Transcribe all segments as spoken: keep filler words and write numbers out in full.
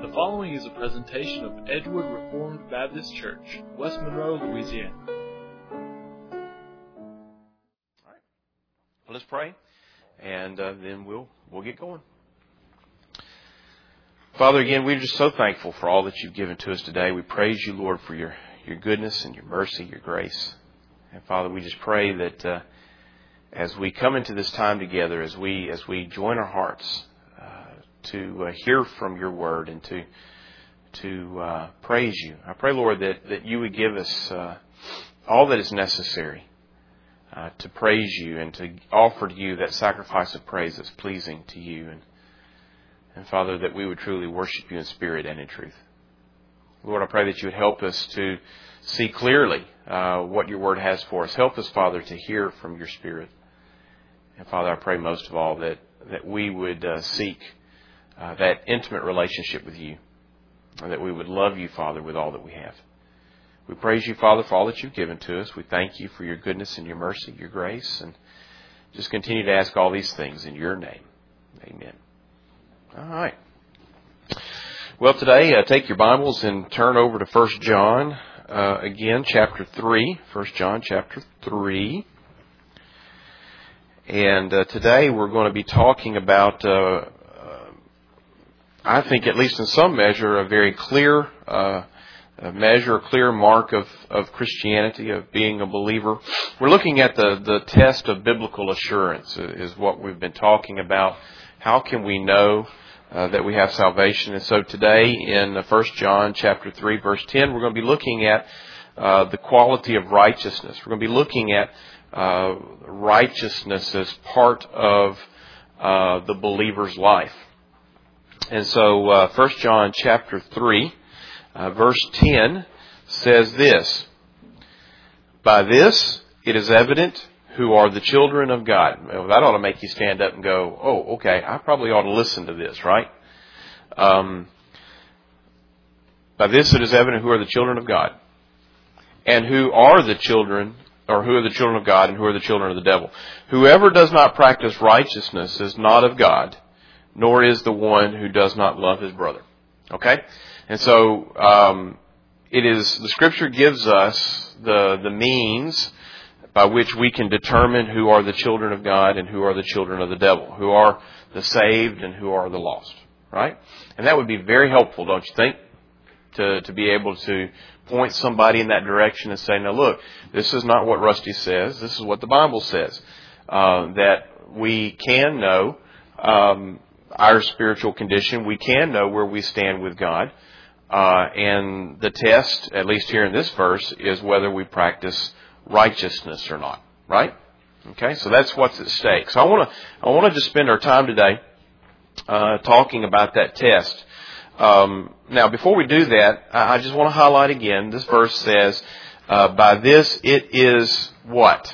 The following is a presentation of Edgewood Reformed Baptist Church, West Monroe, Louisiana. All right. Well, let's pray, and uh, then we'll we'll get going. Father, again, we're just so thankful for all that you've given to us today. We praise you, Lord, for your, your goodness and your mercy, your grace. And Father, we just pray that uh, as we come into this time together, as we as we join our hearts uh, to uh, hear from your word and to to uh, praise you, I pray, Lord, that, that you would give us uh, all that is necessary uh, to praise you and to offer to you that sacrifice of praise that's pleasing to you. And, and Father, that we would truly worship you in spirit and in truth. Lord, I pray that you would help us to see clearly uh, what your word has for us. Help us, Father, to hear from your spirit. And Father, I pray most of all that, that we would uh, seek uh, that intimate relationship with you, and that we would love you, Father, with all that we have. We praise you, Father, for all that you've given to us. We thank you for your goodness and your mercy, your grace, and just continue to ask all these things in your name. Amen. All right. Well, today, uh, take your Bibles and turn over to First John, uh, again, chapter three. First John, chapter three. And uh, today we're going to be talking about, uh, uh, I think, at least in some measure, a very clear uh, a measure, a clear mark of, of Christianity, of being a believer. We're looking at the, the test of biblical assurance, is what we've been talking about. How can we know uh, that we have salvation? And so today in First John chapter three, verse ten, we're going to be looking at uh, the quality of righteousness. We're going to be looking at uh, righteousness as part of uh, the believer's life. And so uh, First John chapter three, uh, verse ten says this: "By this it is evident who are the children of God." Well, that ought to make you stand up and go, "Oh, okay, I probably ought to listen to this," right? Um, By this it is evident who are the children of God, and who are the children, or who are the children of God, and who are the children of the devil. Whoever does not practice righteousness is not of God, nor is the one who does not love his brother. Okay? And so, um, it is, the Scripture gives us the, the means by which we can determine who are the children of God and who are the children of the devil, who are the saved and who are the lost, right? And that would be very helpful, don't you think, to, to be able to point somebody in that direction and say, now look, this is not what Rusty says, this is what the Bible says, uh, that we can know um, our spiritual condition, we can know where we stand with God, uh, and the test, at least here in this verse, is whether we practice righteousness or not, right? Okay, so that's what's at stake. So I want to I want to just spend our time today uh, talking about that test. Um, now, before we do that, I, I just want to highlight again. This verse says, uh, "By this it is what?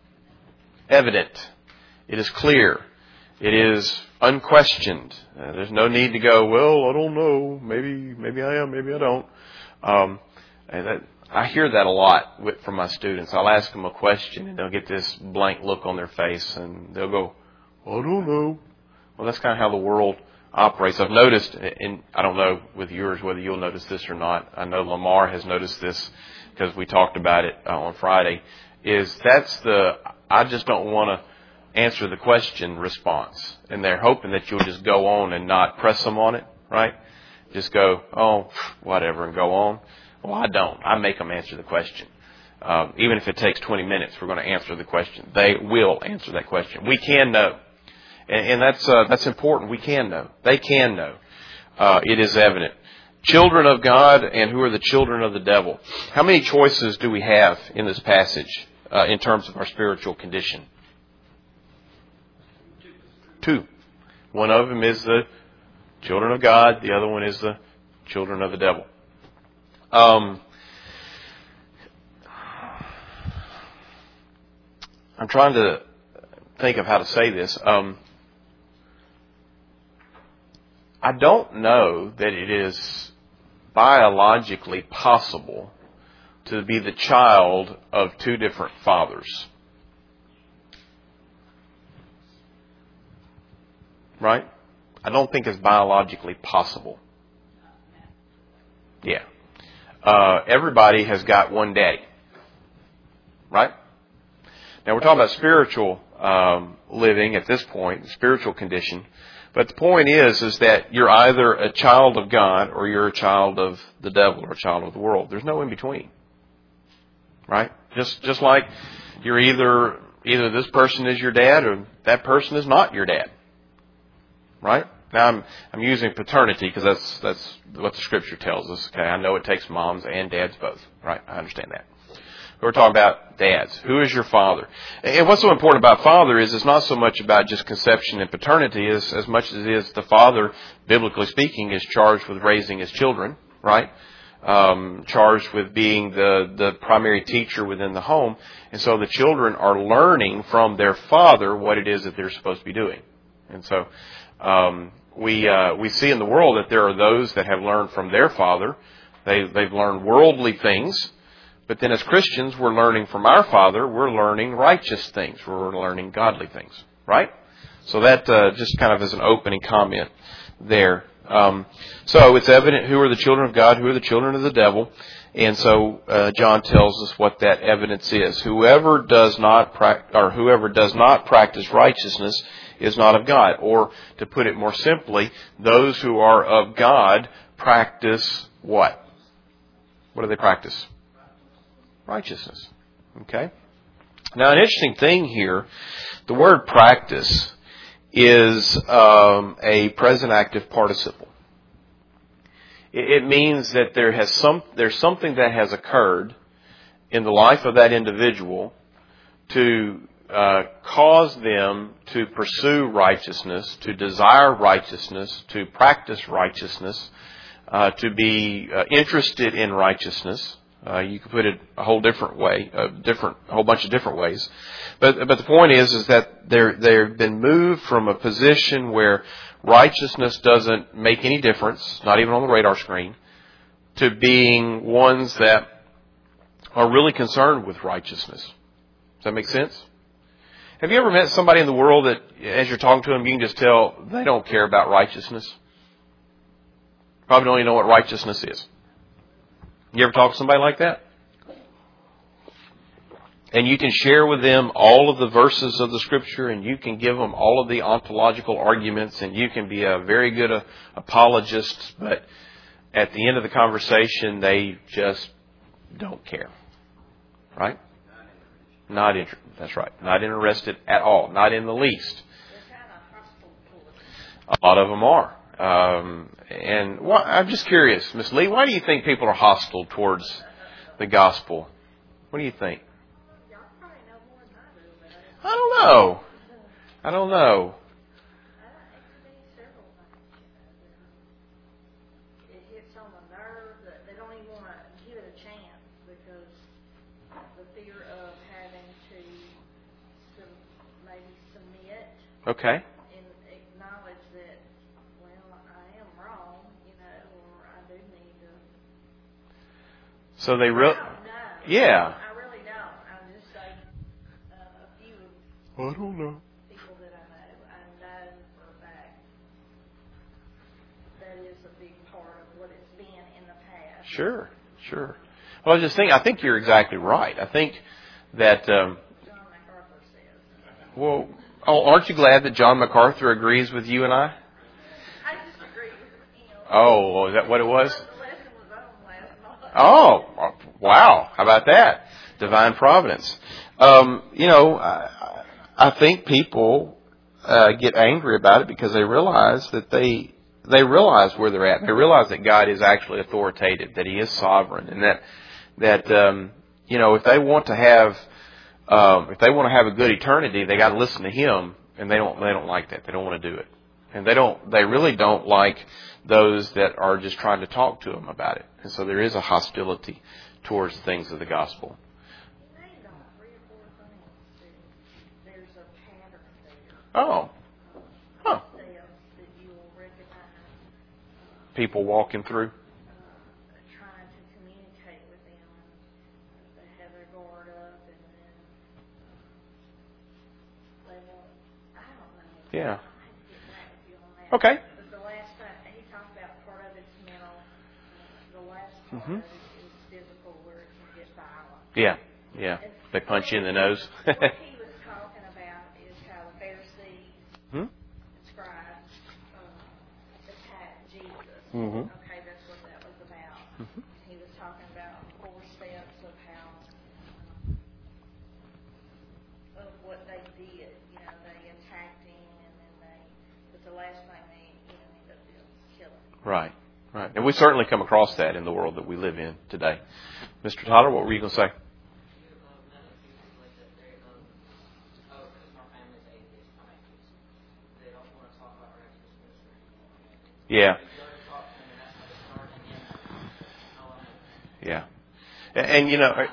Evident. It is clear. It is unquestioned. Uh, there's no need to go, well, I don't know. Maybe maybe I am. Maybe I don't." Um, and that. I hear that a lot with, from my students. I'll ask them a question and they'll get this blank look on their face and they'll go, I don't know. Well, that's kind of how the world operates. I've noticed, and I don't know with yours whether you'll notice this or not. I know Lamar has noticed this because we talked about it uh, on Friday, is that's the, I just don't want to answer the question response. And they're hoping that you'll just go on and not press them on it, right? Just go, oh, whatever, and go on. Well, I don't. I make them answer the question. Um, even if it takes twenty minutes, we're going to answer the question. They will answer that question. We can know. And, and that's uh, that's important. We can know. They can know. Uh, it is evident. Children of God and who are the children of the devil. How many choices do we have in this passage uh, in terms of our spiritual condition? Two. One of them is the children of God. The other one is the children of the devil. Um, I'm trying to think of how to say this. Um, I don't know that it is biologically possible to be the child of two different fathers. Right? I don't think it's biologically possible. Yeah. Uh, everybody has got one daddy. Right? Now we're talking about spiritual um, living at this point, spiritual condition. But the point is, is that you're either a child of God or you're a child of the devil or a child of the world. There's no in between. Right? Just just like you're either either this person is your dad or that person is not your dad. Right? Now I'm I'm using paternity because that's that's what the Scripture tells us. Okay, I know it takes moms and dads both. Right? I understand that. We're talking about dads. Who is your father? And what's so important about father is it's not so much about just conception and paternity as, as much as it is the father, biblically speaking, is charged with raising his children, right? Um, charged with being the, the primary teacher within the home. And so the children are learning from their father what it is that they're supposed to be doing. And so um, we uh, we see in the world that there are those that have learned from their father. They, they've learned worldly things. But then as Christians, we're learning from our Father, we're learning righteous things. We're learning godly things, right? So that uh, just kind of as an opening comment there. Um, so it's evident who are the children of God, who are the children of the devil. And so uh, John tells us what that evidence is. Whoever does not pra- or whoever does not practice righteousness is not of God. Or to put it more simply, those who are of God practice what? What do they practice? Righteousness. Okay? Now, an interesting thing here, the word practice is um, a present active participle. It, it means that there has some there's something that has occurred in the life of that individual to uh, cause them to pursue righteousness, to desire righteousness, to practice righteousness, uh, to be uh, interested in righteousness. Uh, you could put it a whole different way, a different, a whole bunch of different ways. But, but the point is, is that they're, they've been moved from a position where righteousness doesn't make any difference, not even on the radar screen, to being ones that are really concerned with righteousness. Does that make sense? Have you ever met somebody in the world that, as you're talking to them, you can just tell they don't care about righteousness? Probably don't even know what righteousness is. You ever talk to somebody like that? And you can share with them all of the verses of the Scripture, and you can give them all of the ontological arguments, and you can be a very good uh, apologist, but at the end of the conversation, they just don't care. Right? Not interested. That's right. Not interested at all. Not in the least. A lot of them are. Um, and why, I'm just curious, Miss Lee, why do you think people are hostile towards the gospel? What do you think? I don't know. I don't know. It hits on the nerve that they don't even want to give it a chance because the fear of having to maybe submit. Okay. So they really, yeah. I really don't. I'm just saying uh, a few. I don't know. People that I know, I know for a fact that is a big part of what it's been in the past. Sure, sure. Well, I just think I think you're exactly right. I think that. Um, John MacArthur says. Well, oh, aren't you glad that John MacArthur agrees with you and I? I disagree with him. Oh, is that what it was? On Oh, wow. How about that? Divine providence. Um, you know, I, I think people uh, get angry about it because they realize that they they realize where they're at. They realize that God is actually authoritative, that He is sovereign, and that that um, you know, if they want to have um, if they want to have a good eternity, they got to listen to Him, and they don't they don't like that. They don't want to do it, and they don't they really don't like those that are just trying to talk to them about it. And so there is a hostility towards the things of the gospel. Oh. Huh. People walking through. Trying to communicate with them. They have their guard up and then they won't, I don't know. Yeah. I have to get back with you on that. Okay. But the last time, he talked about part of it's mental, the last part Mm-hmm. of it is physical, where it can get violent. Yeah, yeah. They punch you in the nose. What he was talking about is how the Pharisees hmm? and scribes uh, attacked Jesus. Mm-hmm. Okay, that's what that was about. Mm-hmm. He was talking about four steps of how of what they did. You know, they attacked him, and then they, but the last thing they, you know, ended up doing was killing him. Right, right. And we certainly come across that in the world that we live in today. Mister Tyler, what were you going to say? Yeah. Yeah. And, and you know... I,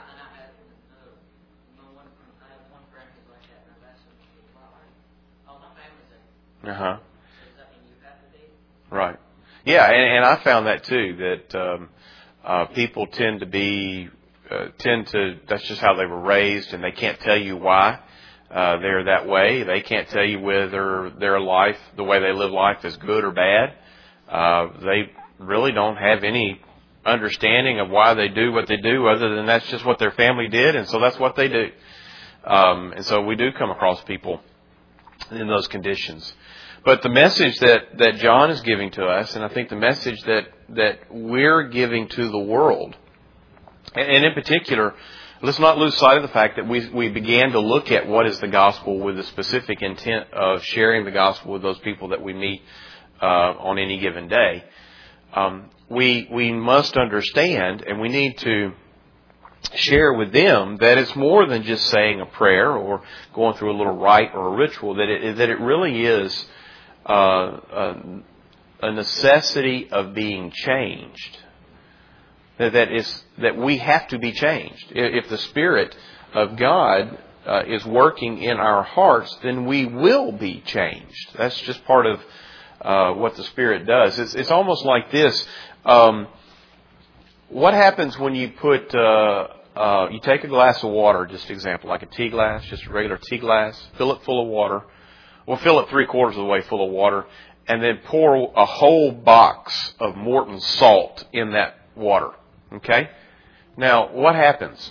uh-huh. Right. Yeah, and, and I found that too, that um, uh, people tend to be, uh, tend to, that's just how they were raised, and they can't tell you why uh, they're that way. They can't tell you whether their life, the way they live life is good or bad. Uh, they really don't have any understanding of why they do what they do, other than that's just what their family did, and so that's what they do. Um, and so we do come across people in those conditions. But the message that, that John is giving to us, and I think the message that, that we're giving to the world, and, and in particular, let's not lose sight of the fact that we, we began to look at what is the gospel with the specific intent of sharing the gospel with those people that we meet uh, on any given day. Um, we we must understand, and we need to share with them, that it's more than just saying a prayer or going through a little rite or a ritual, that it, that it really is uh, a, a necessity of being changed. That, that, is, that we have to be changed. If the Spirit of God uh, is working in our hearts, then we will be changed. That's just part of uh, what the Spirit does. It's, it's almost like this. Um, what happens when you put... Uh, Uh, you take a glass of water, just an example, like a tea glass, just a regular tea glass, fill it full of water, or fill it three quarters of the way full of water, and then pour a whole box of Morton salt in that water. Okay? Now, what happens?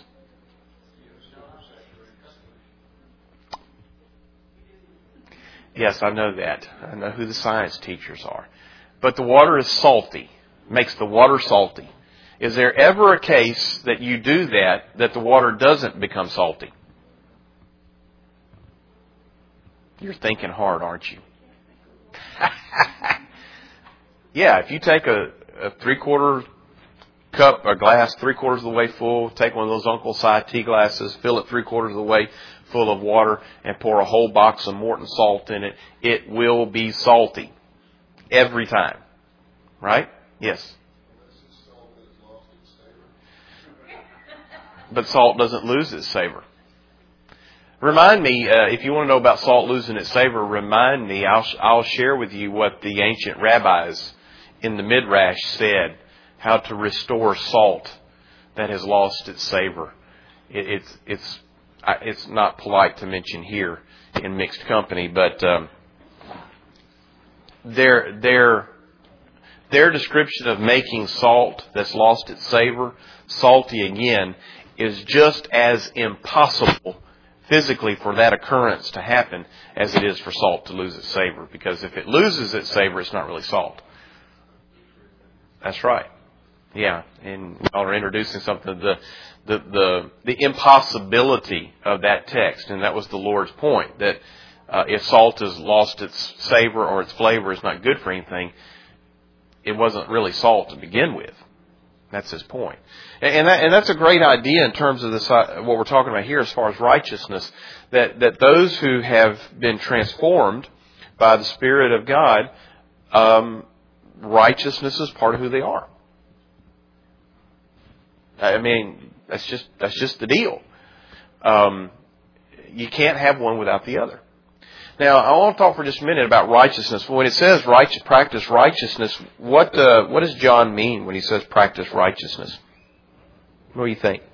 Yes, I know that. I know who the science teachers are. But the water is salty. Makes the water salty. Is there ever a case that you do that, that the water doesn't become salty? You're thinking hard, aren't you? Yeah, if you take a, a three-quarter cup, a glass three-quarters of the way full, take one of those Uncle Si tea glasses, fill it three-quarters of the way full of water, and pour a whole box of Morton salt in it, it will be salty. Every time. Right? Yes. But salt doesn't lose its savor. Remind me, uh, if you want to know about salt losing its savor, remind me, I'll, I'll share with you what the ancient rabbis in the Midrash said, how to restore salt that has lost its savor. It, it's, it's, it's not polite to mention here in mixed company, but um, their, their, their description of making salt that's lost its savor salty again is just as impossible physically for that occurrence to happen as it is for salt to lose its savor. Because if it loses its savor, it's not really salt. That's right. Yeah, and y'all are introducing something, the, the, the, the impossibility of that text. And that was the Lord's point, that uh, if salt has lost its savor or its flavor is not good for anything, it wasn't really salt to begin with. That's his point. And, that, and that's a great idea in terms of this, uh, what we're talking about here as far as righteousness, that, that those who have been transformed by the Spirit of God, um, righteousness is part of who they are. I mean, that's just, that's just the deal. Um, you can't have one without the other. Now, I want to talk for just a minute about righteousness. When it says righteous, practice righteousness, what uh, what does John mean when he says practice righteousness? What do you think?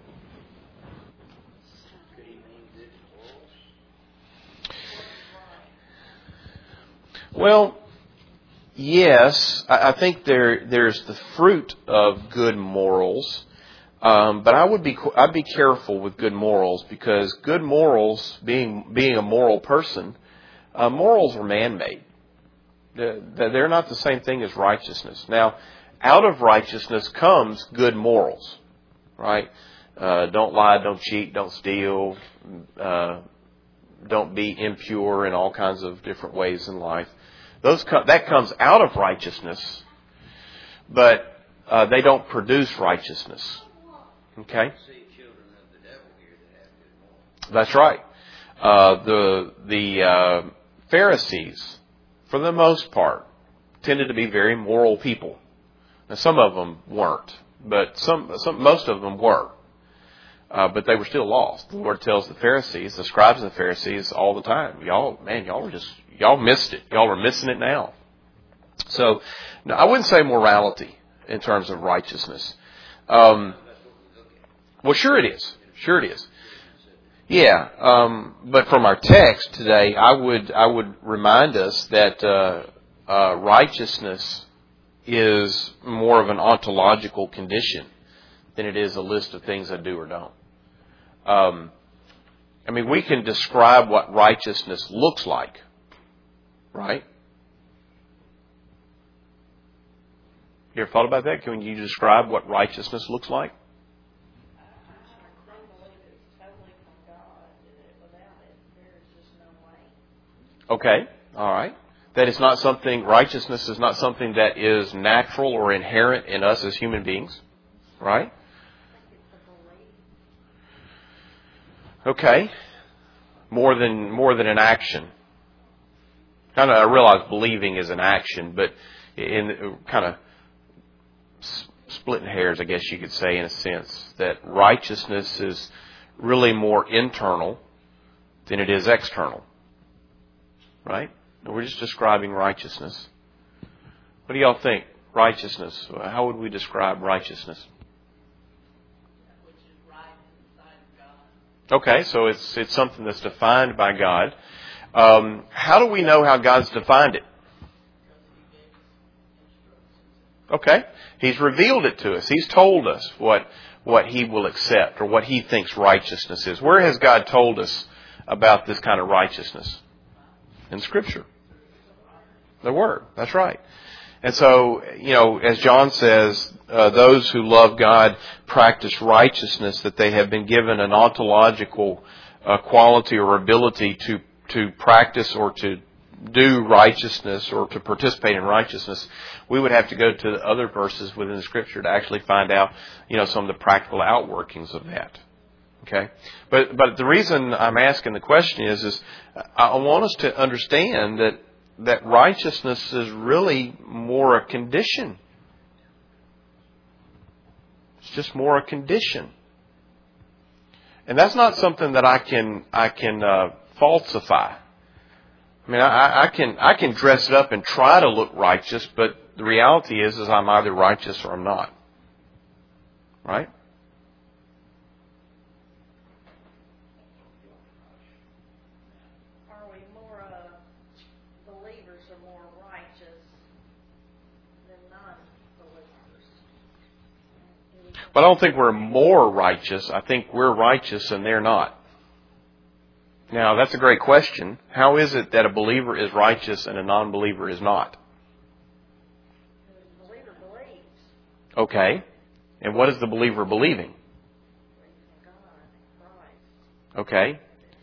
Well, yes, I, I think there there's the fruit of good morals, um, but I would be I'd be careful with good morals, because good morals, being being a moral person, uh, morals are man-made. They're not the same thing as righteousness. Now, out of righteousness comes good morals, right? Uh, don't lie, don't cheat, don't steal, uh, don't be impure in all kinds of different ways in life. Those co- that comes out of righteousness, but uh, they don't produce righteousness. Okay, that's right. Uh, the the uh, Pharisees, for the most part, tended to be very moral people. Now, some of them weren't, but some, some most of them were. Uh, but they were still lost. The Lord tells the Pharisees, the scribes and the Pharisees, all the time, y'all, man, y'all are just, y'all missed it. Y'all are missing it now. So, no, I wouldn't say morality in terms of righteousness. Um, well, sure it is. Sure it is. Yeah, um, but from our text today, I would I would remind us that uh, uh, righteousness is more of an ontological condition than it is a list of things I do or don't. Um, I mean, we can describe what righteousness looks like, right? You ever thought about that? Can you describe what righteousness looks like? Okay, all right. That is not something, righteousness is not something that is natural or inherent in us as human beings, right? Okay. More than, more than an action. Kind of, I realize believing is an action, but in kind of splitting hairs, I guess you could say, in a sense, that righteousness is really more internal than it is external. Right? We're just describing righteousness. What do y'all think? Righteousness. How would we describe righteousness? Which is right in the sight of God. Okay, so it's it's something that's defined by God. Um, how do we know how God's defined it? Okay, He's revealed it to us. He's told us what what He will accept or what He thinks righteousness is. Where has God told us about this kind of righteousness? In Scripture. The Word. That's right. And so, you know, as John says, uh, those who love God practice righteousness, that they have been given an ontological uh, quality or ability to, to practice or to do righteousness or to participate in righteousness. We would have to go to the other verses within the Scripture to actually find out, you know, some of the practical outworkings of that. Okay, but but the reason I'm asking the question is is I want us to understand that that righteousness is really more a condition. It's just more a condition, and that's not something that I can I can uh, falsify. I mean, I, I can I can dress it up and try to look righteous, but the reality is is I'm either righteous or I'm not. Right? But I don't think we're more righteous. I think we're righteous and they're not. Now, that's a great question. How is it that a believer is righteous and a non-believer is not? The believer believes. Okay. And what is the believer believing? Okay.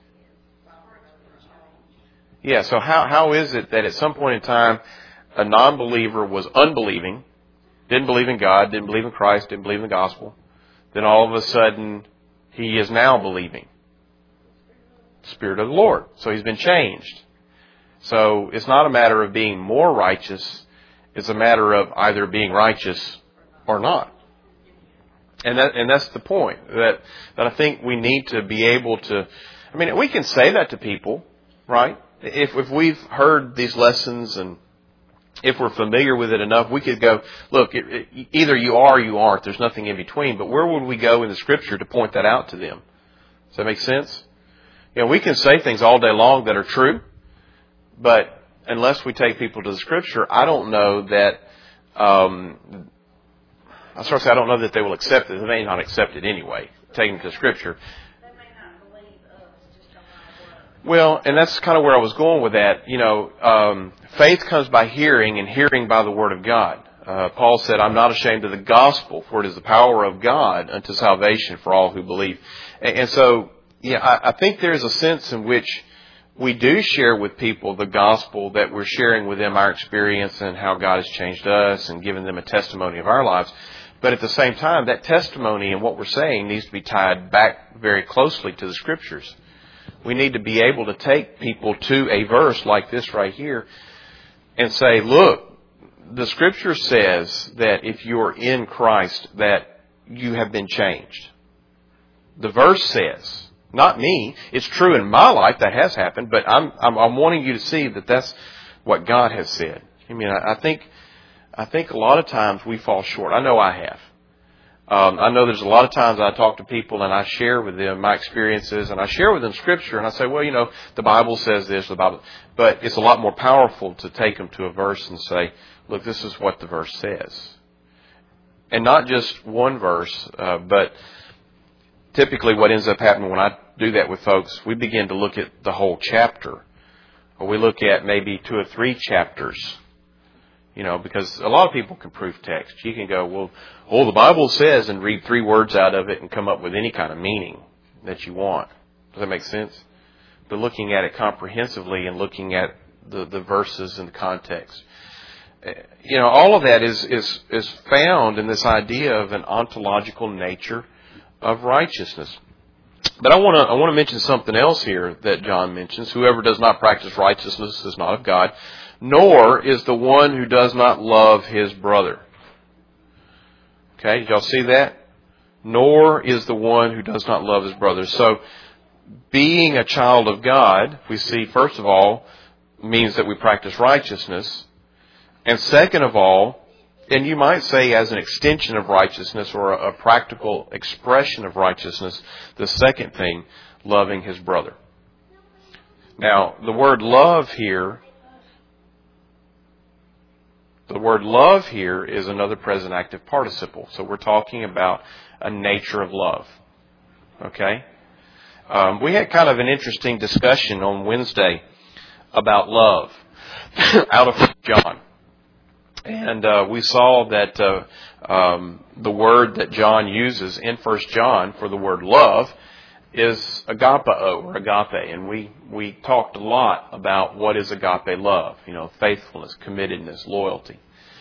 Yeah, so how how is it that at some point in time a non-believer was unbelieving, didn't believe in God, didn't believe in Christ, didn't believe in the gospel, then all of a sudden he is now believing? Spirit of the Lord. So he's been changed. So it's not a matter of being more righteous. It's a matter of either being righteous or not. And that and that's the point. That that I think we need to be able to, I mean, we can say that to people, right? If if we've heard these lessons and if we're familiar with it enough, we could go, look, it, it, either you are or you aren't. There's nothing in between. But where would we go in the Scripture to point that out to them? Does that make sense? You know, we can say things all day long that are true, but unless we take people to the Scripture, I don't know that, um, I start to say I don't know that they will accept it. They may not accept it anyway, taking them to Scripture. They may not believe us just on our word. Well, and that's kind of where I was going with that. You know, um, faith comes by hearing, and hearing by the Word of God. Uh, Paul said, I'm not ashamed of the gospel, for it is the power of God unto salvation for all who believe. And, and so, yeah, I, I think there's a sense in which we do share with people the gospel, that we're sharing with them our experience and how God has changed us and given them a testimony of our lives. But at the same time, that testimony and what we're saying needs to be tied back very closely to the Scriptures. We need to be able to take people to a verse like this right here and say, look, the Scripture says that if you're in Christ, that you have been changed. The verse says, not me. It's true in my life, that has happened, but I'm I'm, I'm wanting you to see that that's what God has said. I mean, I, I think I think a lot of times we fall short. I know I have. Um, I know there's a lot of times I talk to people and I share with them my experiences, and I share with them Scripture, and I say, well, you know, the Bible says this, the Bible, but it's a lot more powerful to take them to a verse and say, look, this is what the verse says. And not just one verse, uh, but typically what ends up happening when I do that with folks, we begin to look at the whole chapter. Or we look at maybe two or three chapters. You know, because a lot of people can proof text. You can go, well, oh, the Bible says, and read three words out of it and come up with any kind of meaning that you want. Does that make sense? But looking at it comprehensively and looking at the, the verses and the context. You know, all of that is, is, is found in this idea of an ontological nature of righteousness. But I want to I want to mention something else here that John mentions. Whoever does not practice righteousness is not of God, nor is the one who does not love his brother. Okay, did y'all see that? Nor is the one who does not love his brother. So, being a child of God, we see, first of all, means that we practice righteousness. And second of all, and you might say as an extension of righteousness or a, a practical expression of righteousness, the second thing, loving his brother. Now, the word love here, the word love here is another present active participle. So we're talking about a nature of love. Okay? Um, we had kind of an interesting discussion on Wednesday about love out of John. And uh, we saw that uh, um, the word that John uses in First John for the word love is agapao, or agape. And we, we talked a lot about what is agape love. You know, faithfulness, committedness, loyalty.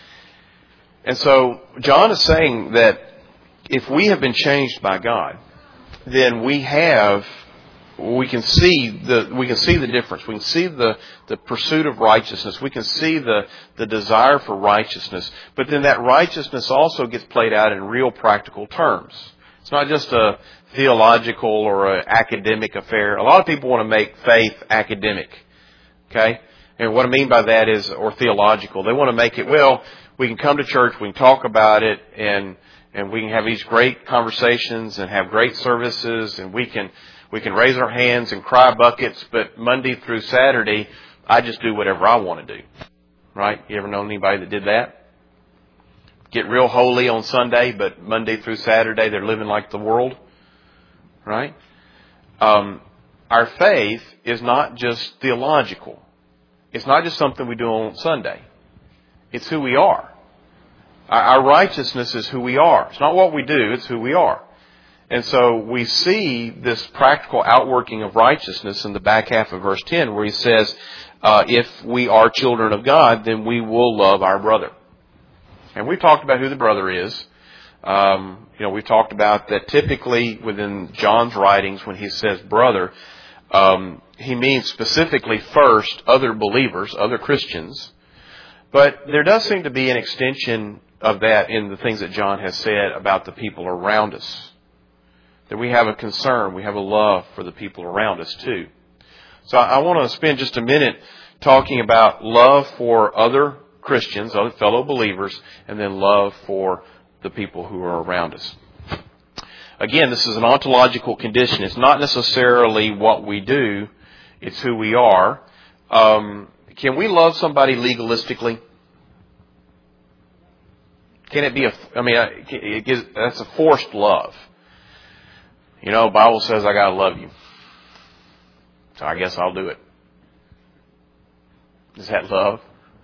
And so John is saying that if we have been changed by God, then we have... We can see the we can see the difference. We can see the, the pursuit of righteousness. We can see the, the desire for righteousness. But then that righteousness also gets played out in real practical terms. It's not just a theological or an academic affair. A lot of people want to make faith academic. Okay? And what I mean by that is, or theological. They want to make it, well, we can come to church, we can talk about it, and and we can have these great conversations and have great services, and we can We can raise our hands and cry buckets, but Monday through Saturday, I just do whatever I want to do. Right? You ever known anybody that did that? Get real holy on Sunday, but Monday through Saturday, they're living like the world. Right? Um, our faith is not just theological. It's not just something we do on Sunday. It's who we are. Our, our righteousness is who we are. It's not what we do, it's who we are. And so we see this practical outworking of righteousness in the back half of verse ten, where he says, uh, if we are children of God, then we will love our brother. And we've talked about who the brother is. Um, you know, we've talked about that typically within John's writings, when he says brother, um, he means specifically first other believers, other Christians. But there does seem to be an extension of that in the things that John has said about the people around us. That we have a concern, we have a love for the people around us too. So I want to spend just a minute talking about love for other Christians, other fellow believers, and then love for the people who are around us. Again, this is an ontological condition. It's not necessarily what we do, it's who we are. Um, can we love somebody legalistically? Can it be a, I mean, it gives, that's a forced love. You know, the Bible says I gotta love you. So I guess I'll do it. Is that love?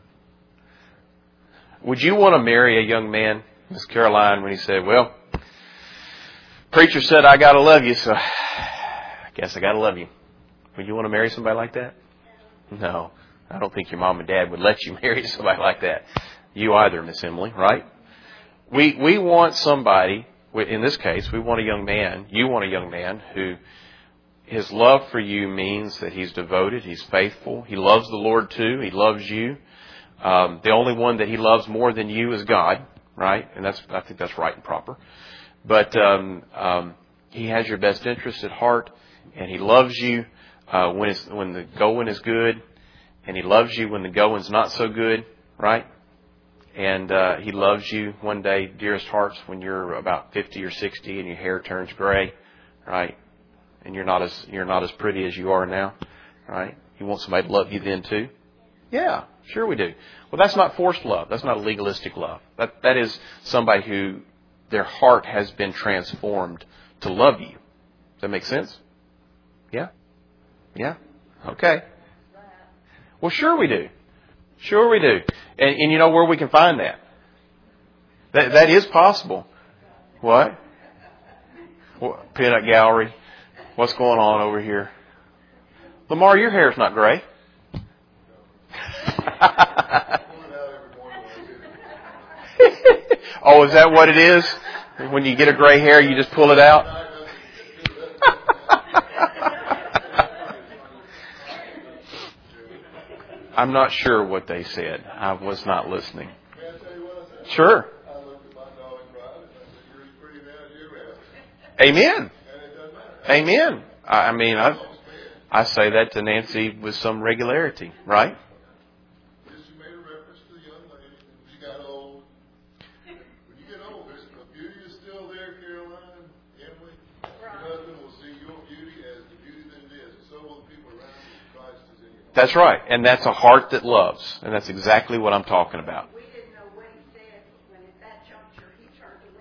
Would you want to marry a young man, Miss Caroline, when he said, well, preacher said I gotta love you, so I guess I gotta love you. Would you want to marry somebody like that? No. I don't think your mom and dad would let you marry somebody like that. You either, Miss Emily, right? We we want somebody, in this case, we want a young man, you want a young man who his love for you means that he's devoted, he's faithful, he loves the Lord too, he loves you. Um, the only one that he loves more than you is God, right? And that's I think that's right and proper. But um, um, he has your best interest at heart, and he loves you uh, when it's, when the going is good, and he loves you when the going's not so good, right? And uh, he loves you one day, dearest hearts, when you're about fifty or sixty and your hair turns gray, right? And you're not as you're not as pretty as you are now, right? You want somebody to love you then too? Yeah, sure we do. Well, that's not forced love. That's not a legalistic love. That that is somebody who their heart has been transformed to love you. Does that make sense? Yeah? Yeah? Okay. Well, sure we do. Sure we do. And, and you know where we can find that? That that is possible. What? What? Peanut gallery. What's going on over here? Lamar, your hair's not gray. Oh, is that what it is? When you get a gray hair, you just pull it out? I'm not sure what they said. I was not listening. Sure. Amen. Amen. I mean, I I say that to Nancy with some regularity, right? That's right. And that's a heart that loves. And that's exactly what I'm talking about. We didn't know what he said when at that juncture he turned to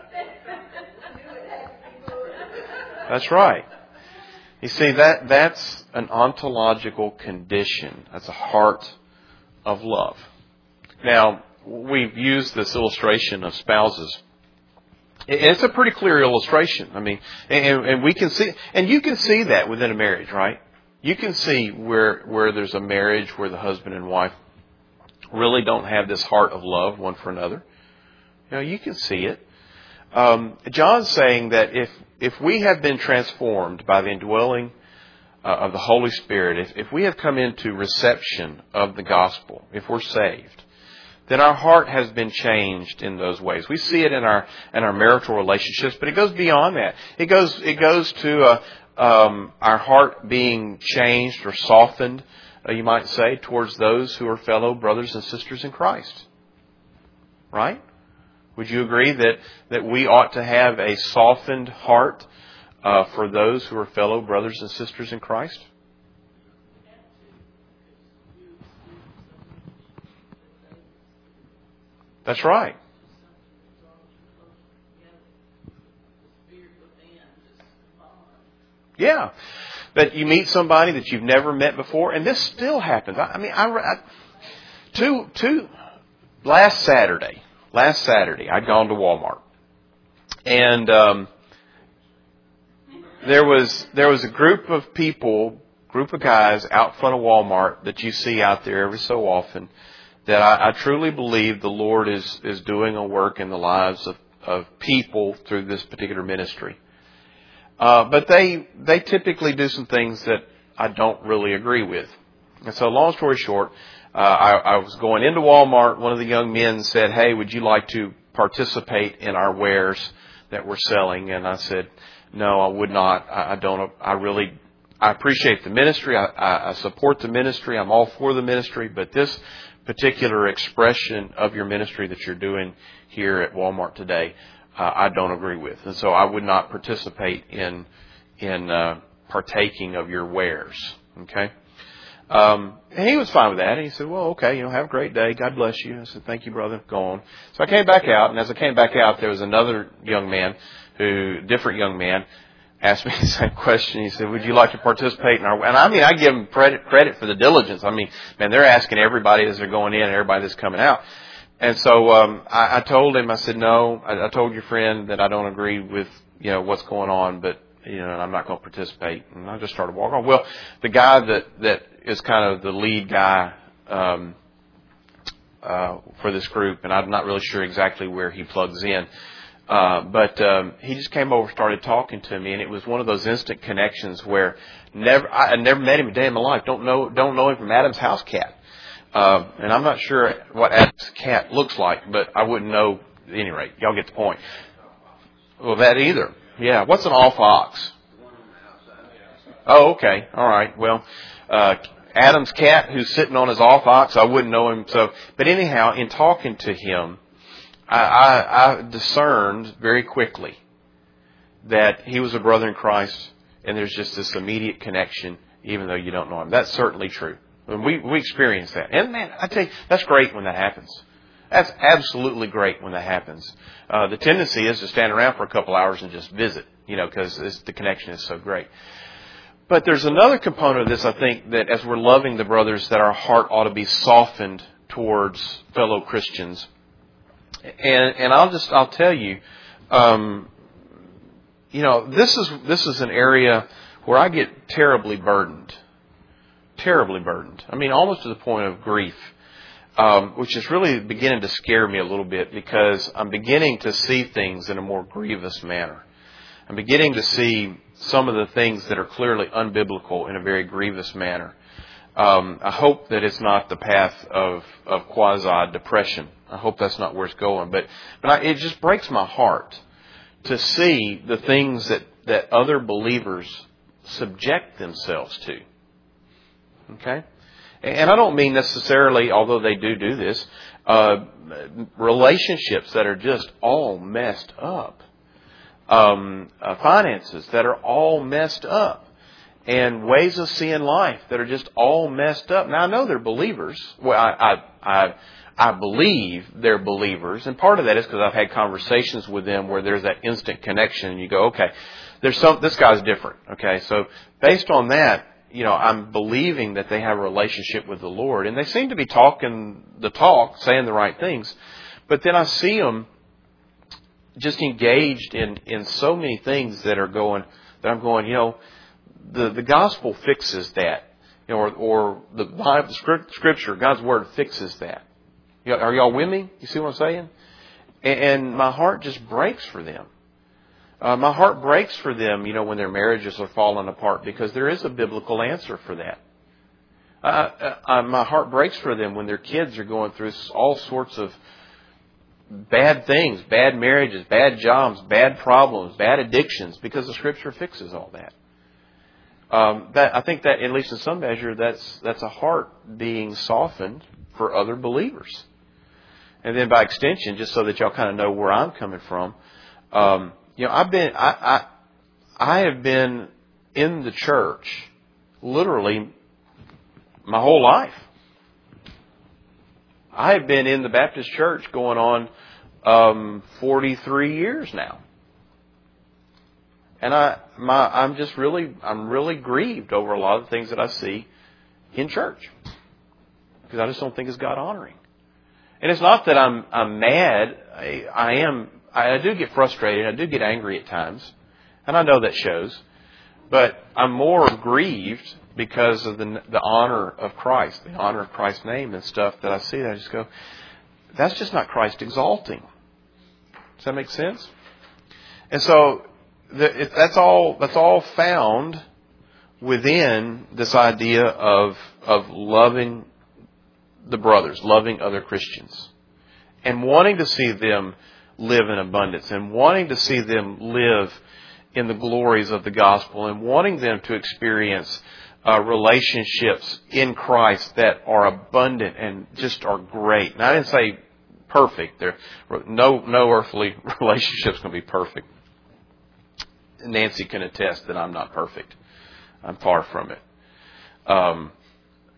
leave. That's right. You see, that that's an ontological condition. That's a heart of love. Now, we've used this illustration of spouses. It's a pretty clear illustration. I mean, and, and we can see, and you can see that within a marriage, right? You can see where where there's a marriage where the husband and wife really don't have this heart of love one for another. You know, you can see it. Um, John's saying that if if we have been transformed by the indwelling uh, of the Holy Spirit, if, if we have come into reception of the gospel, if we're saved, then our heart has been changed in those ways. We see it in our in our marital relationships, but it goes beyond that. It goes it goes to uh, um, our heart being changed or softened, uh, you might say, towards those who are fellow brothers and sisters in Christ. Right? Would you agree that, that we ought to have a softened heart uh, for those who are fellow brothers and sisters in Christ? That's right. Yeah. That you meet somebody that you've never met before, and this still happens. I, I mean, I, I two, two, last Saturday, last Saturday, I'd gone to Walmart, and um, there was there was a group of people, group of guys out front of Walmart that you see out there every so often. That I, I truly believe the Lord is is doing a work in the lives of, of people through this particular ministry. Uh, but they they typically do some things that I don't really agree with. And so, long story short, uh, I, I was going into Walmart. One of the young men said, "Hey, would you like to participate in our wares that we're selling?" And I said, "No, I would not. I, I don't. I really I appreciate the ministry. I, I, I support the ministry. I'm all for the ministry. But this particular expression of your ministry that you're doing here at Walmart today, uh, I don't agree with, and so I would not participate in in uh, partaking of your wares." Okay, Um, and he was fine with that. And he said, well, okay, you know, have a great day. God bless you. I said, thank you, brother. Go on. So I came back out, and as I came back out, there was another young man who, different young man, asked me the same question. He said, would you like to participate in our, and I mean, I give them credit, credit for the diligence. I mean, man, they're asking everybody as they're going in and everybody that's coming out. And so, um, I, I told him, I said, no, I, I told your friend that I don't agree with, you know, what's going on, but, you know, I'm not going to participate. And I just started walking on. Well, the guy that, that is kind of the lead guy, um, uh, for this group, and I'm not really sure exactly where he plugs in. Uh, but um, he just came over, started talking to me, and it was one of those instant connections where never I, I never met him a day in my life. Don't know don't know him from Adam's house cat, uh, and I'm not sure what Adam's cat looks like, but I wouldn't know. At any rate, y'all get the point. Well, that either. Yeah. What's an all fox? Oh, okay. All right. Well, uh, Adam's cat who's sitting on his all fox, I wouldn't know him. So, but anyhow, in talking to him, I, I, I discerned very quickly that he was a brother in Christ, and there's just this immediate connection, even though you don't know him. That's certainly true. And we, we experience that. And man, I tell you, that's great when that happens. That's absolutely great when that happens. Uh, the tendency is to stand around for a couple hours and just visit, you know, because the connection is so great. But there's another component of this, I think, that as we're loving the brothers, that our heart ought to be softened towards fellow Christians. And, and I'll just, I'll tell you, um, you know, this is, this is an area where I get terribly burdened, terribly burdened. I mean, almost to the point of grief, um, which is really beginning to scare me a little bit because I'm beginning to see things in a more grievous manner. I'm beginning to see some of the things that are clearly unbiblical in a very grievous manner. Um, I hope that it's not the path of, of quasi-depression. I hope that's not where it's going. But, but I, it just breaks my heart to see the things that, that other believers subject themselves to. Okay? And I don't mean necessarily, although they do do this, uh, relationships that are just all messed up. Um, uh, finances that are all messed up. And ways of seeing life that are just all messed up. Now, I know they're believers. Well, I, I, I, I believe they're believers. And part of that is because I've had conversations with them where there's that instant connection. And you go, okay, there's some, this guy's different. Okay. So based on that, you know, I'm believing that they have a relationship with the Lord. And they seem to be talking the talk, saying the right things. But then I see them just engaged in, in so many things that are going, that I'm going, you know, The the gospel fixes that, you know, or, or the Bible, Scripture, God's Word fixes that. You know, are y'all with me? You see what I'm saying? And, and my heart just breaks for them. Uh, my heart breaks for them, you know, when their marriages are falling apart because there is a biblical answer for that. Uh, uh, my heart breaks for them when their kids are going through all sorts of bad things, bad marriages, bad jobs, bad problems, bad addictions, because the Scripture fixes all that. Um, that I think that, at least in some measure, that's that's a heart being softened for other believers. And then by extension, just so that y'all kind of know where I'm coming from, um, you know, I've been I, I I have been in the church literally my whole life. I have been in the Baptist church going on um, forty-three years now. And I, my, I'm just really, I'm really grieved over a lot of the things that I see in church, because I just don't think it's God honoring. And it's not that I'm, I'm mad. I, I am, I, I do get frustrated. I do get angry at times, and I know that shows. But I'm more grieved because of the the honor of Christ, the honor of Christ's name and stuff that I see. That I just go, that's just not Christ exalting. Does that make sense? And so. The, it, that's all. That's all found within this idea of of loving the brothers, loving other Christians, and wanting to see them live in abundance, and wanting to see them live in the glories of the gospel, and wanting them to experience uh, relationships in Christ that are abundant and just are great. And I didn't say perfect. There, no no earthly relationship's going to be perfect. Nancy can attest that I'm not perfect. I'm far from it. Um,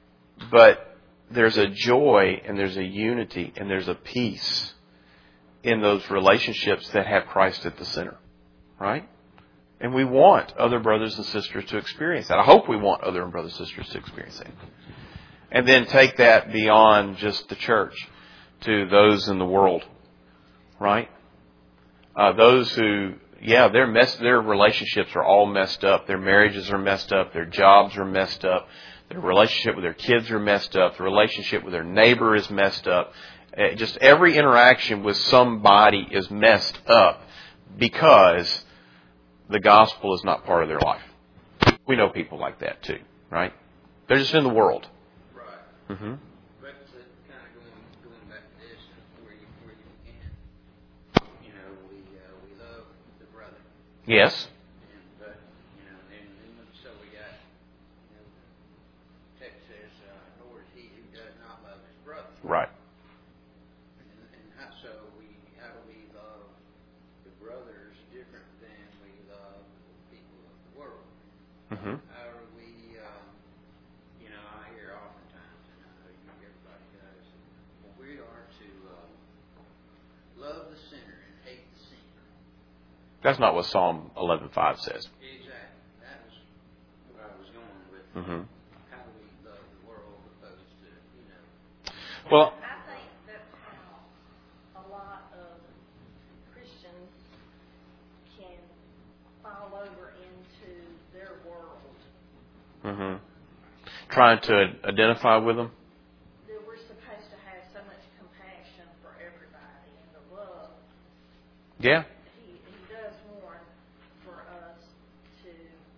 But there's a joy and there's a unity and there's a peace in those relationships that have Christ at the center, right? And we want other brothers and sisters to experience that. I hope we want other brothers and sisters to experience that. And then take that beyond just the church to those in the world, right? Uh, those who, yeah, their mess, their relationships are all messed up. Their marriages are messed up. Their jobs are messed up. Their relationship with their kids are messed up. The relationship with their neighbor is messed up. Uh, just every interaction with somebody is messed up because the gospel is not part of their life. We know people like that too, right? They're just in the world. Right. Mm-hmm. But to kind of going, going back to this, where you, where you began, you know, we uh, we love the brother. Yes. And, but, you know, and, and so we got, you know, text says, uh, nor is he who does not love his brother. Right. And, and how, so we, how do we love the brothers different than we love the people of the world? Mm-hmm. How are we, um, you know, I hear oftentimes, and I know you, everybody does, well, we are to uh, love the sinner and hate the sinner. That's not what Psalm eleven five says. Exactly. That was where I was going with. Mm-hmm. How do we love the world opposed to, you know. Well, I think that's how a lot of Christians can fall over into their world. mm-hmm. Trying to identify with them. That we're supposed to have so much compassion for everybody and the love. Yeah. He, he does warn for us to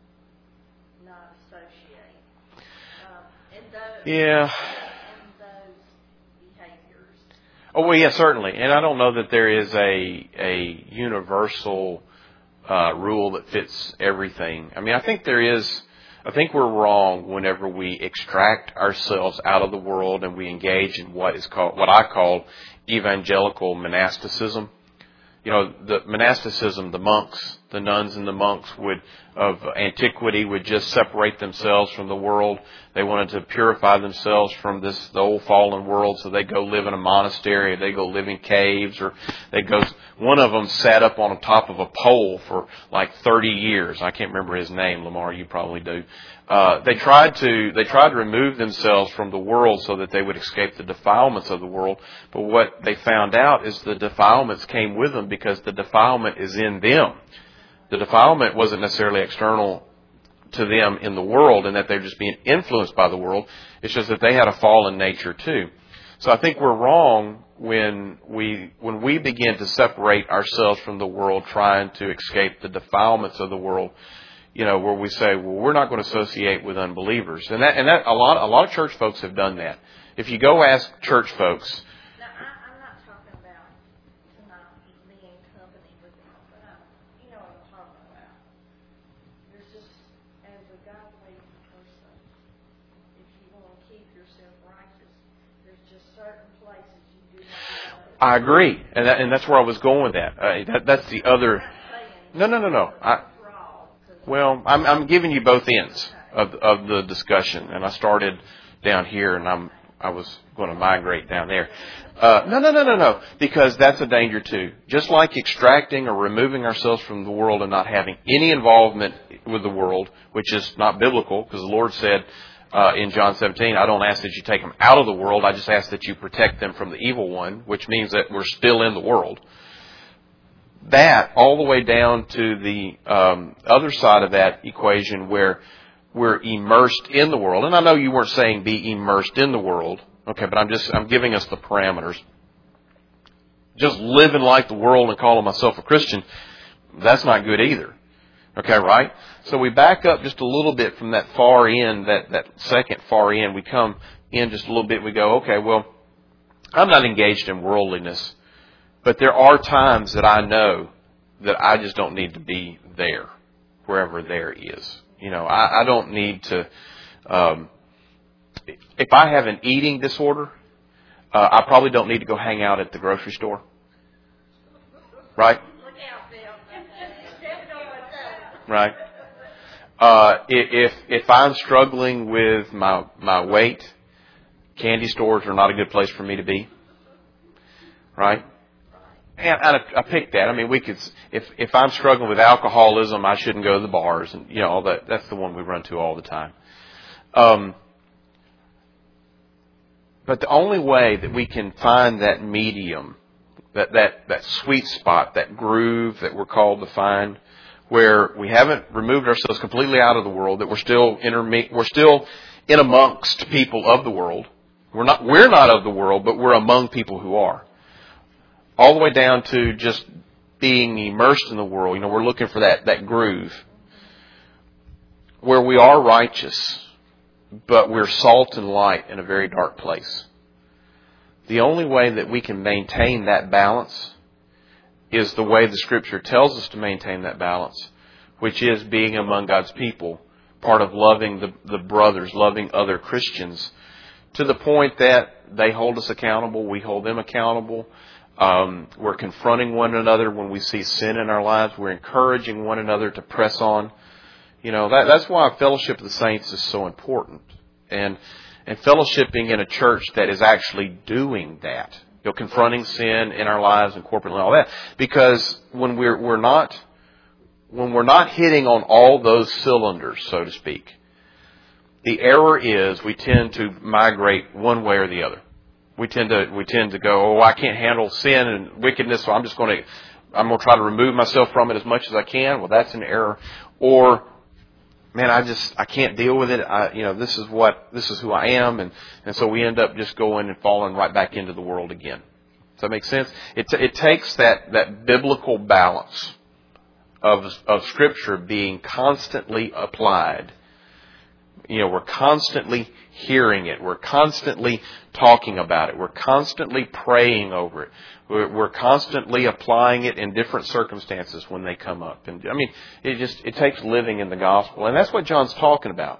not associate. Um, and those, Yeah. and those behaviors. Oh, well, yeah, certainly. And I don't know that there is a a universal uh, rule that fits everything. I mean, I think there is. I think we're wrong whenever we extract ourselves out of the world and we engage in what is called, what I call evangelical monasticism. You know, the monasticism, the monks, the nuns and the monks would, of antiquity, would just separate themselves from the world. They wanted to purify themselves from this, the old fallen world, so they go live in a monastery, or they go live in caves, or they go, one of them sat up on the top of a pole for like thirty years. I can't remember his name, Lamar, you probably do. Uh, they tried to, they tried to remove themselves from the world so that they would escape the defilements of the world. But what they found out is the defilements came with them because the defilement is in them. The defilement wasn't necessarily external to them in the world and that they're just being influenced by the world. It's just that they had a fallen nature too. So I think we're wrong when we when we begin to separate ourselves from the world, trying to escape the defilements of the world. You know, where we say, well, we're not going to associate with unbelievers, and that and that a lot a lot of church folks have done that. If you go ask church folks. Now, I, I'm not talking about to not be in company with them, but I, you know what I'm talking about. There's just, as a godly person, if you want to keep yourself righteous, there's just certain places you do not go. I agree, and that, and that's where I was going with that. Uh, that that's the other. No, no, no, no. I, well, I'm I'm giving you both ends of of the discussion, and I started down here, and I'm I was going to migrate down there. Uh, no, no, no, no, no, because that's a danger too. Just like extracting or removing ourselves from the world and not having any involvement with the world, which is not biblical, because the Lord said uh, in John seventeen, I don't ask that you take them out of the world, I just ask that you protect them from the evil one, which means that we're still in the world. That all the way down to the um, other side of that equation where we're immersed in the world. And I know you weren't saying be immersed in the world. Okay, but I'm just, I'm giving us the parameters. Just living like the world and calling myself a Christian, that's not good either. Okay, right? So we back up just a little bit from that far end, that, that second far end. We come in just a little bit. We go, okay, well, I'm not engaged in worldliness. But there are times that I know that I just don't need to be there, wherever there is. You know, I, I don't need to, um, if I have an eating disorder, uh, I probably don't need to go hang out at the grocery store. Right? Look out, Bill. Right. Uh, if, if I'm struggling with my, my weight, Candy stores are not a good place for me to be. Right? And I, I picked that. I mean, we could, if, if I'm struggling with alcoholism, I shouldn't go to the bars and, you know, all that. That's the one we run to all the time. Um, but the only way that we can find that medium, that, that, that sweet spot, that groove that we're called to find, where we haven't removed ourselves completely out of the world, that we're still interme- we're still in amongst people of the world. We're not, we're not of the world, but we're among people who are. All the way down to just being immersed in the world. You know, we're looking for that, that groove where we are righteous, but we're salt and light in a very dark place. The only way that we can maintain that balance is the way the Scripture tells us to maintain that balance, which is being among God's people, part of loving the, the brothers, loving other Christians, to the point that they hold us accountable, we hold them accountable. Um, we're confronting one another when we see sin in our lives. We're encouraging one another to press on. You know, that, that's why fellowship of the saints is so important. And and fellowshipping in a church that is actually doing that. You know, confronting sin in our lives and corporately and all that. Because when we're we're not when we're not hitting on all those cylinders, so to speak, the error is we tend to migrate one way or the other. We tend to we tend to go, oh, I can't handle sin and wickedness, so I'm just going to I'm going to try to remove myself from it as much as I can. Well, that's an error. Or, man, I just I can't deal with it. I, you know, this is what this is who I am, and, and so we end up just going and falling right back into the world again. Does that make sense? It it takes that that biblical balance of of Scripture being constantly applied. You know, we're constantly hearing it. We're constantly talking about it. We're constantly praying over it. We're, we're constantly applying it in different circumstances when they come up. And I mean, it just, it takes living in the gospel. And that's what John's talking about.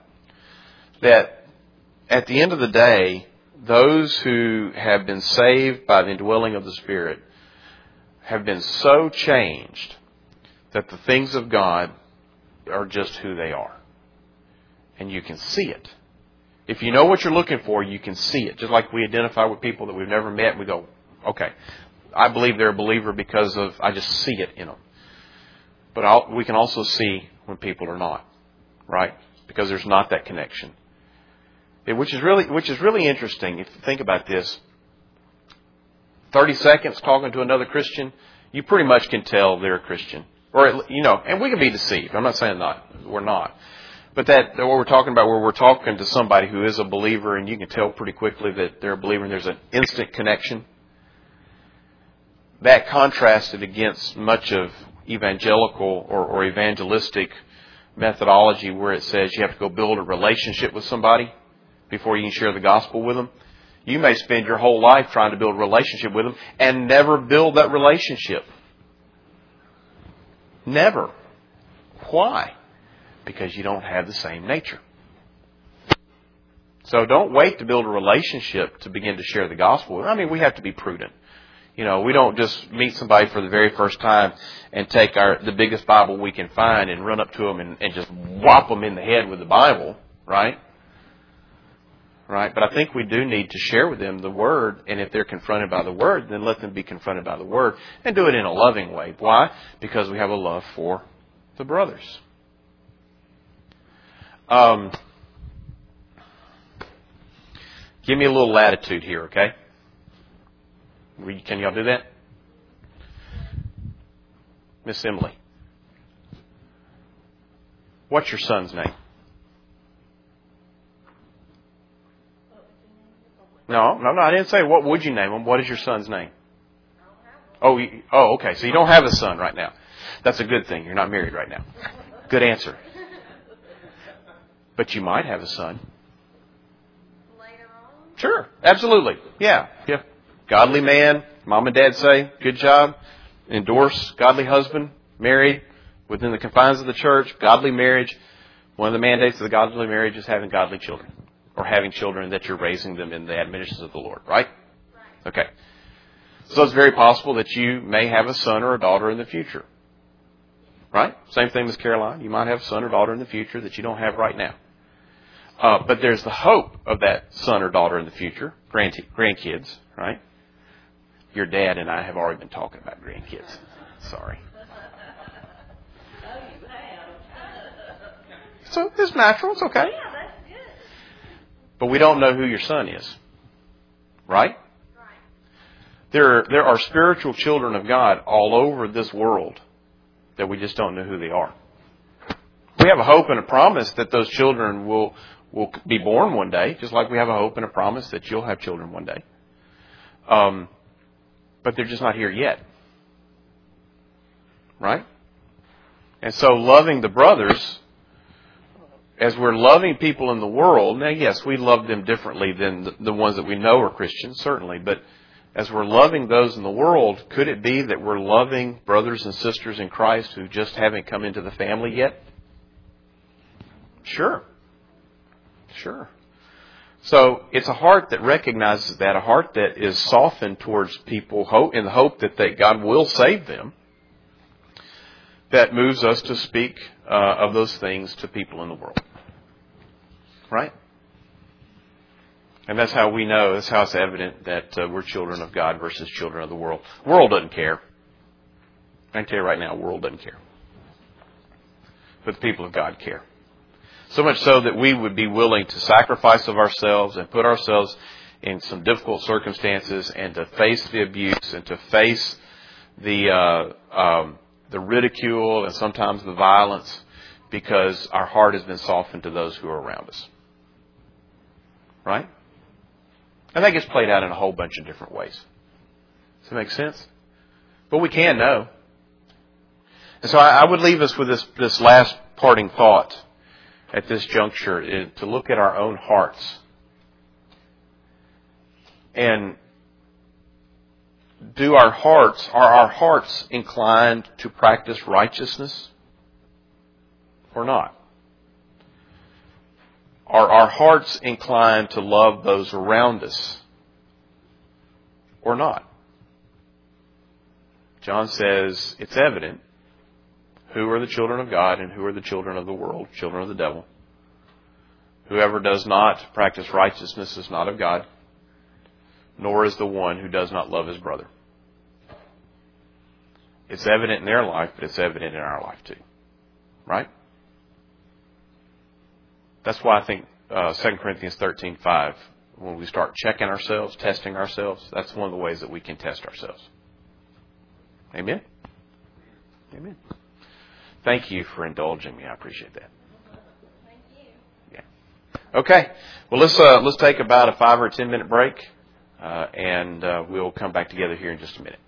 That at the end of the day, those who have been saved by the indwelling of the Spirit have been so changed that the things of God are just who they are. And you can see it. If you know what you're looking for, you can see it. Just like we identify with people that we've never met, and we go, okay, I believe they're a believer because of, I just see it in them. But I'll, we can also see when people are not, right? Because there's not that connection. It, which is really, which is really interesting if you think about this. thirty seconds talking to another Christian, you pretty much can tell they're a Christian. Or, you know, and we can be deceived. I'm not saying not. We're not. But that, what we're talking about, where we're talking to somebody who is a believer, and you can tell pretty quickly that they're a believer, and there's an instant connection. That contrasted against much of evangelical or, or evangelistic methodology, where it says you have to go build a relationship with somebody before you can share the gospel with them. You may spend your whole life trying to build a relationship with them and never build that relationship. Never. Why? Because you don't have the same nature. So don't wait to build a relationship to begin to share the gospel. I mean, we have to be prudent. You know, we don't just meet somebody for the very first time and take our the biggest Bible we can find and run up to them and, and just whop them in the head with the Bible, right? Right? But I think we do need to share with them the Word, and if they're confronted by the Word, then let them be confronted by the Word and do it in a loving way. Why? Because we have a love for the brothers. Um, give me a little latitude here, okay? Can y'all do that? Miss Emily. What's your son's name? No, no, no, I didn't say what would you name him. What is your son's name? Oh, you, oh, okay. So you don't have a son right now. That's a good thing. You're not married right now. Good answer. But you might have a son. Later on? Sure, absolutely. Yeah, yeah. Godly man, mom and dad say, good job. Endorse, godly husband, married within the confines of the church, godly marriage. One of the mandates of the godly marriage is having godly children. Or having children that you're raising them in the admonitions of the Lord, right? Right. Okay. So it's very possible that you may have a son or a daughter in the future. Right? Same thing as Caroline. You might have a son or daughter in the future that you don't have right now. Uh, but there's the hope of that son or daughter in the future, grand- grandkids, right? Your dad and I have already been talking about grandkids. Sorry. So it's natural. It's okay. Yeah, that's good. But we don't know who your son is, right? Right. There are, there are spiritual children of God all over this world that we just don't know who they are. We have a hope and a promise that those children will will be born one day, just like we have a hope and a promise that you'll have children one day. Um, but they're just not here yet. Right? And so loving the brothers, as we're loving people in the world, now yes, we love them differently than the, the ones that we know are Christians, certainly, but as we're loving those in the world, could it be that we're loving brothers and sisters in Christ who just haven't come into the family yet? Sure. Sure. So it's a heart that recognizes that, a heart that is softened towards people in the hope that they, God will save them, that moves us to speak uh, of those things to people in the world. Right? And that's how we know, that's how it's evident that uh, we're children of God versus children of the world. The world doesn't care. I can tell you right now, the world doesn't care. But the people of God care. So much so that we would be willing to sacrifice of ourselves and put ourselves in some difficult circumstances and to face the abuse and to face the uh, um, the ridicule and sometimes the violence because our heart has been softened to those who are around us. Right? And that gets played out in a whole bunch of different ways. Does that make sense? But we can know. And so I, I would leave us with this, this last parting thought at this juncture, is to look at our own hearts. And do our hearts, are our hearts inclined to practice righteousness or not? Are our hearts inclined to love those around us or not? John says it's evident who are the children of God and who are the children of the world, children of the devil. Whoever does not practice righteousness is not of God, nor is the one who does not love his brother. It's evident in their life, but it's evident in our life too. Right? That's why I think uh, Second Corinthians thirteen five, when we start checking ourselves, testing ourselves, that's one of the ways that we can test ourselves. Amen? Amen. Thank you for indulging me. I appreciate that. Thank you. Yeah. Okay. Well, let's uh, let's take about a five or ten minute break, uh, and uh, we'll come back together here in just a minute.